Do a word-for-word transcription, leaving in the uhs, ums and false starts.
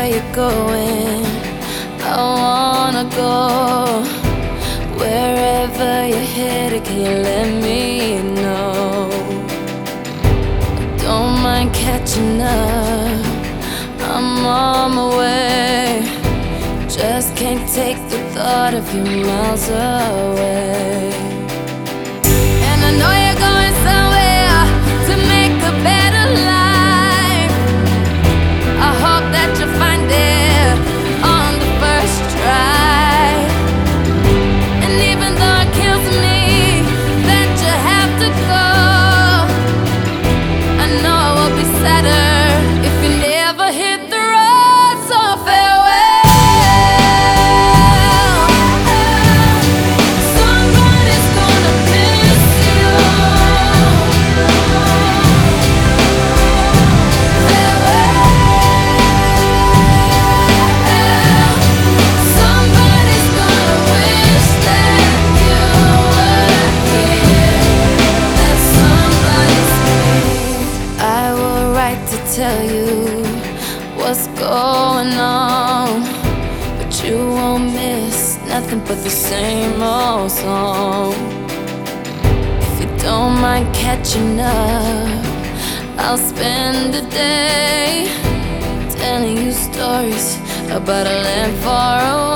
where you're going. I wanna go. Wherever you're headed, can you let me know? Don't mind catching up, I'm on my way. Just can't take the thought of you miles away. And I know you're going somewhere to make a better life. I hope that you find it on the first try. And even though it kills me that you have to go, I know it will be sadder if you never hit the road. So farewell. Somebody's gonna miss you. Somebody's gonna wish that you were here. That somebody's me. I will write to tell you what's going on, but you won't miss nothing but the same old song. If you don't mind catching up, I'll spend a day telling you stories about a land far away.